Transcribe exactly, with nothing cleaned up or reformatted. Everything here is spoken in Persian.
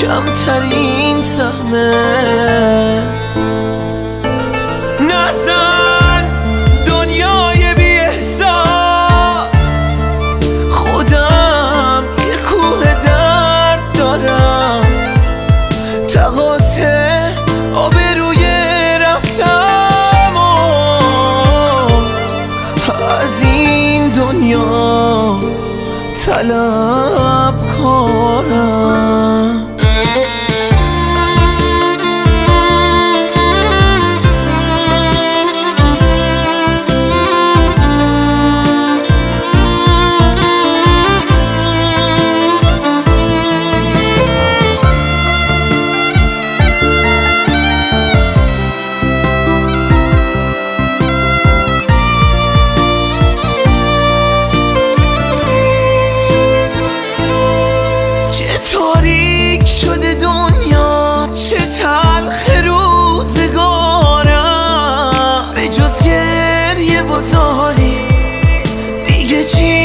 کمترین سهمه. نزن دنیای بی احساس، خودم یه کوه درد دارم، تقاطع آبروی رفتم و از این دنیا طلب کنم. تاریک شده دنیا، چه تلخ روزگارم، به جز گریه و زاری دیگه چی